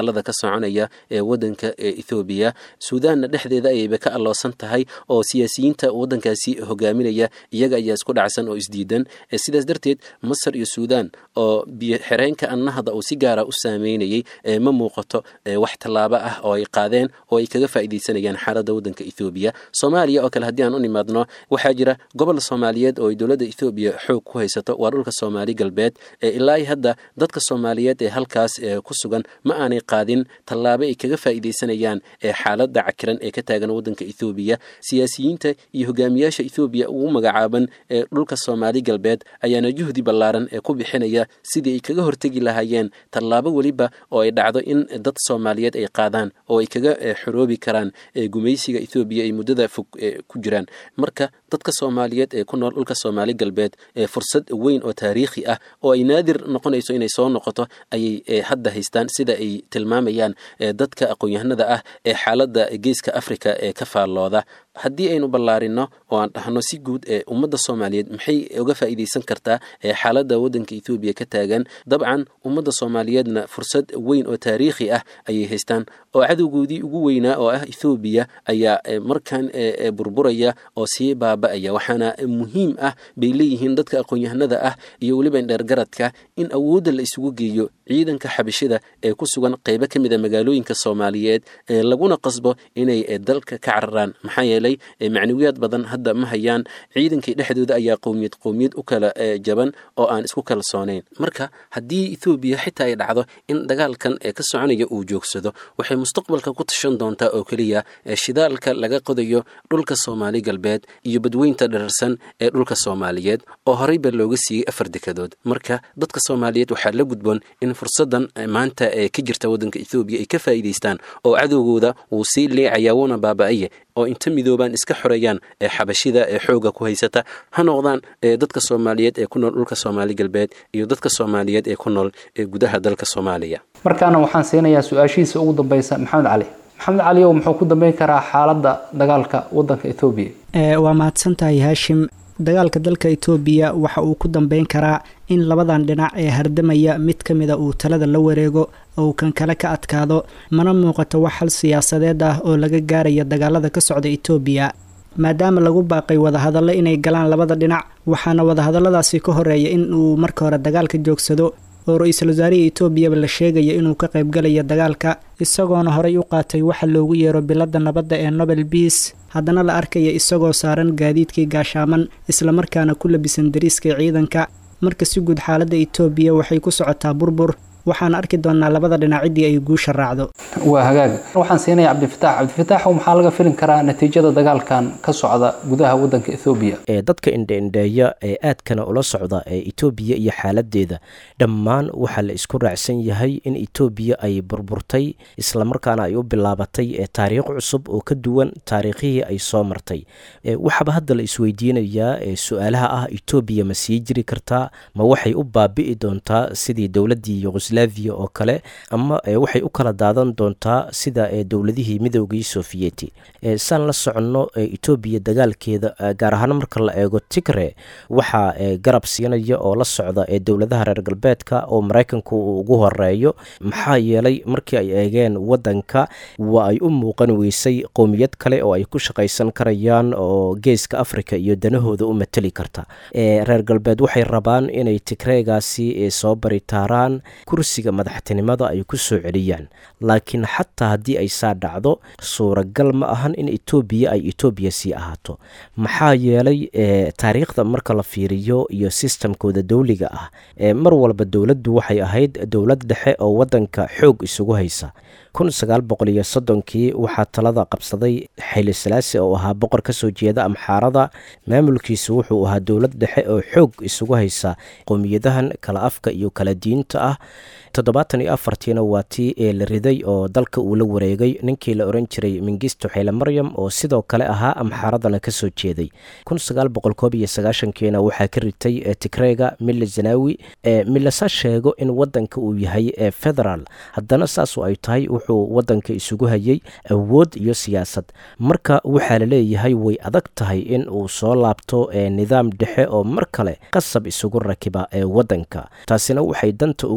dagaalada ka soconaya ee wadanka Ethiopia. Suudaanna dhexdeeda ayayba ka aloosan tahay oo siyaasiyiinta wadankaasi hogaaminaya iyaga ayaa isku dhacsan oo isdiidan. Sidaas darteed Masar iyo Suudaan oo biyo xireenka annahda uu si gaar ah u saameynayay ma muuqato wax tallaabo ah oo ay qaadeen oo ay kaga faa'iideysanayaan xaaladda wadanka Ethiopia. Soomaaliya oo kale haddii aan u nimaadno waxaa jira gobol Soomaaliyeed oo dowladda Ethiopia xoog ku haysato waa dhulka Soomaali galbeed. Ilaa hadda dadka Soomaaliyeed ee halkaas ku sugan ma aanay qaadin tallaabo ay kaga faa'iideysanayaan xaaladda cakiran ee ka taagan wadanka Ethiopia. Siyaasiyiinta iyo hogaamiyaasha Ethiopia ugu magacaaban ee dhulka Soomaali galbeed ayaana juhdi ballaaran ee ku bixinaya sidii ay kaga hortagi lahaayeen tallaabo waliba oo ay dhacdo in dad Soomaaliyeed ay qaadaan oo ay kaga xoroobi karaan gumaysiga Ethiopia ay muddada fog ku jiraan. Marka dadka Soomaaliyeed ee ku nool dhulka Soomaali galbeed fursad weyn oo taariikhi ah oo ay naadir noqonayso inay soo noqoto ayay hadda haystaan sida ay tilmaamayaan dadka aqoon-yahanada ah ee xaaladda geeska Afrika ee ka faallooda. haddii aynu ballaarino oo aan dhahno si guud ee ummadda Soomaaliyeed maxay uga faa'iideysan kartaa ee xaaladda waddanka Ethiopia ka taagan dabcan ummadda Soomaaliyeedna fursad weyn oo taariikhi ah ayay haystaan oo cadowgoodii ugu weynaa oo ah Ethiopia ayaa markan burburaya oo sii baaba'aya waxaana muhiim ah bay leeyihiin dadka aqoon-yahanada ah iyo waliba dheergaradka in awoodda la isugu geeyo ciidanka xabashida ee ku sugan qaybo ka mid ah magaalooyinka Soomaaliyeed ee laguna qasbo inay dalka ka cararaan maxaa yeelay macnawiyaad badan hadda ma hayaan ciidankii dhexdooda ayaa qowmiyad qowmiyad u kala jaban oo aan isku kalsoonayn marka haddii Ethiopia xitaa ay dhacdo in dagaalkan ee ka soconaya uu joogsado waxay mustaqbalka ku tashan doontaa oo kaliya shidaalka laga qodayo dhulka Soomaali galbeed iyo badweynta dhararsan ee dhulka Soomaaliyeed oo horey ba looga siiyay afar dekadood marka dadka Soomaaliyeed waxa la gudboon in fursadan maanta ee ka jirta waddanka Ethiopia ay ka faa'iideystaan oo cadowgooda uu si leeyahay wana baaba'ay oo inta midoobaan iska xoreeyaan ee xabashida ee xooga ku haysata ha noqdaan dadka Soomaaliyeed ee ku nool dhulka Soomaali galbeed iyo dadka Soomaaliyeed ee ku nool ee gudaha dalka Soomaaliya markaana waxaan siinayaa su'aashiisa ugu dambaysa Maxamed Cali Maxamed Cali oo muxuu ku dambeyn karaa xaaladda dagaalka waddanka Ethiopia ee waa mahadsantahay Hashim dagaalka dalka Ethiopia waxa uu ku dambeyn karaa in labadan dhinac ee hardamaya mid kamida uu talada la wareego oo kan kale ka adkaado mana muuqato wax hal siyaasadeed ah oo laga gaarayo dagaalada ka socda Ethiopia maadaama lagu baaqay wada hadallo inay galaan labada dhinac waxaana wada hadalladaasi ka horeeya in uu marka hore dagaalka joogsado oo ra'iisul wasaaraha Ethiopia la sheegayo inuu ka qayb galayo dagaalka isagoona horey u qaatay waxa loogu yeero biladda nabadda ee Nobel Peace haddana la arkaya isagoo saaran gaadiidkii gaashaaman isla markaana ku labisan dariiska ciidanka marka si guud xaaladda Ethiopia waxay ku socotaa burbur waxaan arki doonaa labada dhinacidii ay guusha raacdo waa hagaag waxaan siinay Cabdifataax Cabdifataax maxaa laga filin karaa natiijada dagaalkan ka socda gudaha waddanka Ethiopia ee dadka indha-indheeya ee aadkana ula socda ee Ethiopia iyo xaaladeeda dhammaan waxa la isku raacsan yahay in Ethiopia ay burburtay isla markaana ay u bilaabatay ee taariikh cusub oo ka duwan taariikhihii ay soo martay ee waxaba hadda la isweydiinayaa ee su'aalaha ah Ethiopia ma sii jiri kartaa ma waxay u baabi'i doontaa sidii dawladii Yugoslavia oo kale ama waxay u kala daadan doontaa sida ee dawladihii midowgii Sovieti ee san la soconno Ethiopia dagaalkeeda gaar ahaan marka la eego Tigray waxa garab siinaya oo la socda ee dawladaha reer galbeedka oo Mareykanku ugu horeeyo maxaa yeelay markii ay eegeen wadanka waa ay u muuqan weysay qowmiyad kale oo ay ku shaqaysan karayaan oo geeska Afrika iyo danahooda u matali karta ee reer galbeed waxay rabaan inay Tigraygaasi soo baritaaraan kursiga madaxtinimada ay ku soo celiyaan laakiin xataa haddii ay saa dhacdo suuragal ma ahan in Ethiopia ay Ethiopia sii ahaato maxaa yeelay taariikhda marka la fiiriyo iyo systemkooda dawliga ah ee mar walba dawladdu waxay ahayd dawlad dhexe oo waddanka xoog isugu haysa kun sagaal boqol iyo soddonkii waxaa talada qabsaday Haile Selassie oo ahaa boqor ka soo jeeda Amxaarada maamulkiisu wuxuu ahaa dawlad dhexe oo xoog isugu haysa qowmiyadahan kala afka iyo kala diinta ah toddobaatan iyo afartiina waa tii ee la riday oo dalka uu la wareegay ninkii la oran jiray Mengistu Haile Mariam oo sidoo kale ahaa Amxaaradana ka soo jeeday kun sagaal boqol iyo sagaashankiina waxaa ka ritay Tigrayga Mille Zenawi ee Millasa sheego in waddanka uu yahay federal haddana saas ay tahay wuxuu waddanka isugu hayay awood iyo siyaasad marka waxaa la leeyahay way adag tahay in uu soo laabto nidaam dhexe oo mar kale qasab isugu rakiba ee waddanka taasina waxay danta ugu weyn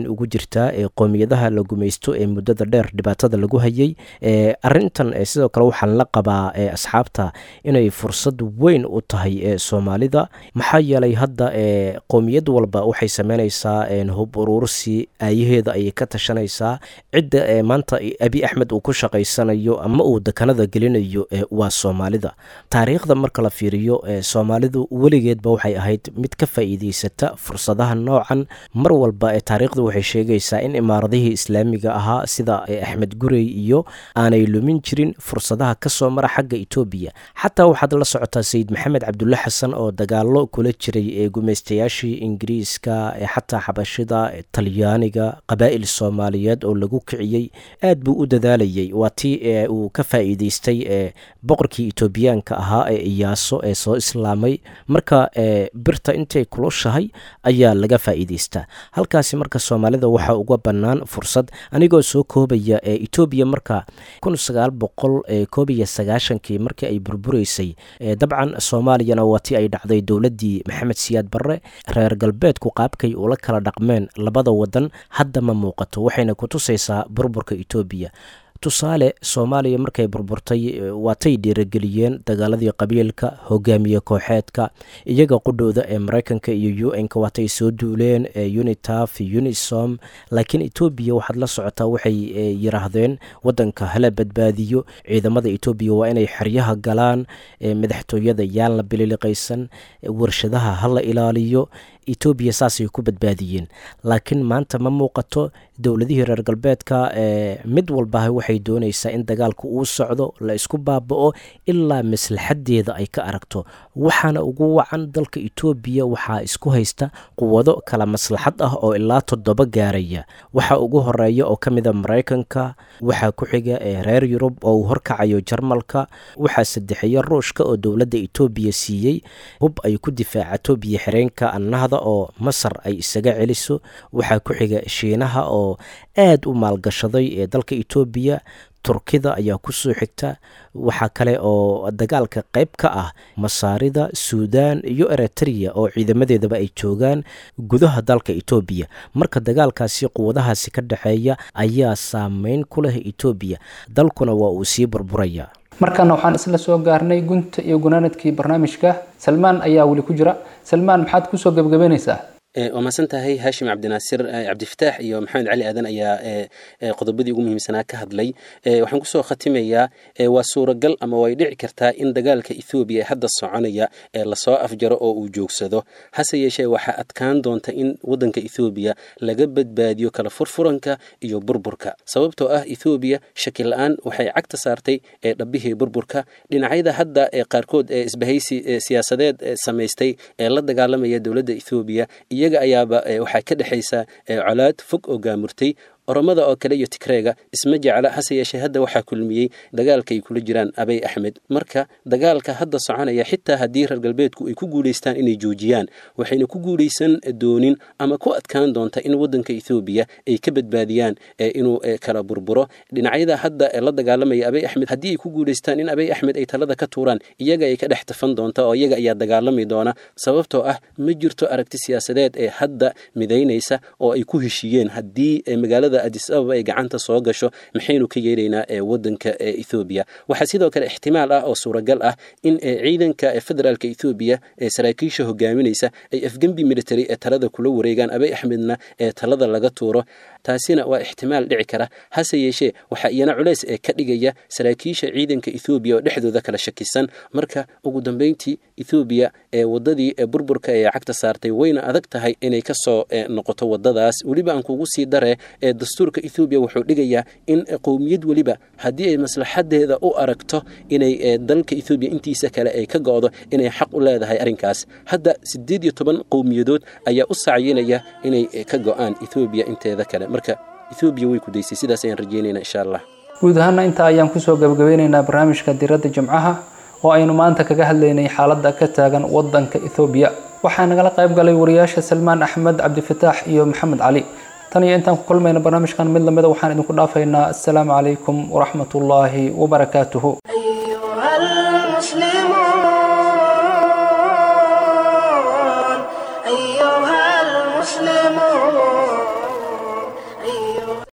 ugu jirtaa ee qoomiyadaha la gumaysto ee muddada dheer dhibaatada lagu hayay arintan sidoo kale waxaan la qabaa asxaabta inay fursad weyn u tahay ee soomaalida maxaa yeelay hadda qoomiyad walba waxay sameynaysaa hub urursi aayaheeda ayay ka tashanaysaa cidda maanta abi axmed uu ku shaqaysanayo ama uu dekanada gelinayo waa soomaalida taariikhda marka la fiiriyo soomaalidu weligeedba waxay ahayd mid ka faa'iidaysata fursadaha noocan mar walba ee taariikhdu waxay sheegaysaa in imaaradihii islaamiga ahaa sida axmed gurey iyo aanay lumin jirin fursadaha ka soo mara xagga etoobiya xataa waxaad la socotaa sayid maxamed cabdulle xasan oo dagaalo kula jiray ee gumaystayaashii ingiriiska ee xataa xabashida talyaaniga qabaa'il soomaaliyeed oo lagu kiciyey aad buu u dadaalayay waa tii uu ka faa'iidaystay ee boqorkii etoobiyaanka ahaa ee iyaaso ee soo islaamay marka birta intay kulushahay ayaa laga faa'iidaystaa halkaasi marka soomaalida waxaa uga bannaan fursad anigoo soo koobaya ee etoobiya marka kun sagaal boqol koob iyo sagaashankii markii ay burburaysay dabcan soomaaliyana waa tii ay dhacday dowladdii maxamed siyaad barre reer galbeedku qaabkay ula kala dhaqmeen labada wadan hadda ma muuqato waxayna ku tusaysaa burburka etoobiya tusaale soomaaliya markay burburtay waatay dhiirageliyeen dagaaladii qabiilka hogaamiye kooxeedka iyaga qudhooda ee maraykanka iyo u n-ka waatay soo duuleen unitaf unisom laakiin etoobiya waxaad la socotaa waxay yiraahdeen wadanka hala badbaadiyo ciidamada etoobiya waa inay xeryaha galaan madaxtooyada yaan la bililiqaysan warshadaha hala ilaaliyo etoobiya saasay ku badbaadiyeen laakiin maanta ma muuqato dowladihii reer galbeedka mid walba waxay doonaysaa in dagaalku uu socdo la isku baaba'o ilaa maslaxadeeda ay ka aragto waxaana ugu wacan dalka etoobiya waxaa isku haysta quwado kala maslaxad ah oo ilaa toddoba gaaraya waxaa ugu horeeya oo ka mida maraykanka waxaa ku xiga reer yurub oo uu horkacayo jarmalka waxaa saddexeeya ruushka oo dowladda etoobiya siiyey hub ay ku difaacato biyo xireenka annahda oo masar ay isaga celiso waxaa ku xiga shiinaha oo aad u maalgashaday ee dalka etoobiya turkida ayaa ku soo xigta waxaa kale oo dagaalka qayb ka ah masaarida suudaan iyo eritrea oo ciidamadeedaba ay joogaan gudaha dalka etoobiya marka dagaalkaasi quwadahaasi ka dhexeeya ayaa saameyn ku leh etoobiya dalkuna waa uu sii burburaya markana waxaan isla soo gaarnay gunta iyo gunaanadkii barnaamijka salmaan ayaa weli ku jira salmaan maxaad kusoo gebagabeynaysaa waa mahadsan tahay haashim cabdinaasir cabdifataax iyo maxamed cali aadan ayaa qodobadii ugu muhiimsanaa ka hadlay waxaan kusoo khatimayaa waa suuragal ama way dhici kartaa in dagaalka ethoobiya ee hadda soconaya ee lasoo afjaro oo uu joogsado hase yeeshee waxaa adkaan doonta in wadanka ethoobiya laga badbaadiyo kala furfuranka iyo burburka sababtoo ah ethoobiya shaki la-aan waxay cagta saartay ee dhabbihii burburka dhinacyada hadda ee qaarkood ee isbahaysi siyaasadeed samaystay ee la dagaalamaya dowladda ethoobiya iyaga ayaaba waxaa ka dhexaysa colaad fog oo gaamurtay oromada oo kale iyo tigreega isma jecla hase yeeshee hadda waxaa kulmiyey dagaalka ay kula jiraan abay axmed marka dagaalka hadda soconaya xitaa haddii reer galbeedku ay ku guulaystaan inay joojiyaan waxayna ku guulaysan doonin ama ku adkaan doonta in wadanka ethoobiya ay ka badbaadiyaan inuu kala burburo dhinacyada hadda la dagaalamaya abay axmed haddii ay ku guulaystaan in abay axmed ay talada ka tuuraan iyaga ay ka dhex tafan doonta oo iyaga ayaa dagaalami doona sababtoo ah ma jirto aragti siyaasadeed ee hadda midaynaysa oo ay ku heshiiyeen haddii magaalada addis ababa ay gacanta soo gasho maxaynu ka yeelaynaa ee wadanka Ethiopia waxaa sidoo kale ixtimaal ah oo suuragal ah in ciidanka federaalka Ethiopia ee saraakiisha hogaaminaysa ay afgambi military ee talada kula wareegaan Abiy Ahmedna ee talada laga tuuro taasina waa ixtimaal dhici kara hase yeeshee waxa iyana culays ee ka dhigaya saraakiisha ciidanka Ethiopia oo dhexdooda kala shakisan marka ugu dambeyntii Ethiopia ee wadadii burburka ee cagta saartay wayna adag tahay inay ka soo noqoto wadadaas waliba aan kugu sii daree ee dastuurka Ethiopia wuxuu dhigayaa in qowmiyad waliba hadii ay maslaxadeeda u aragto inay dalka Ethiopia intiisa kale ay ka go'do inay xaq u leedahay arinkaas hadda sideed iyo toban qowmiyadood ayaa u saaciyinaya inay ka go'aan Ethiopia inteeda kale marka Ethiopia way ku daysay sidaas ayaan rajaynaynaa insha Allah guud ahaan inta ayaan ku soo gabagabeynaynaa barnaamijka diradda jimcaha oo aynu maanta kaga hadlaynay xaaladda ka taagan wadanka Ethiopia waxaa nagala qayb galay wariyaasha Salmaan Axmed Cabdifataax iyo Maxamed Cali tan iyo intaan ku kulmayna barnaamijkan mid lamid ah waxaan idinku dhaafaynaa assalaamu calaykum waraxmatullaahi wabarakaatuhu أيها المسلمون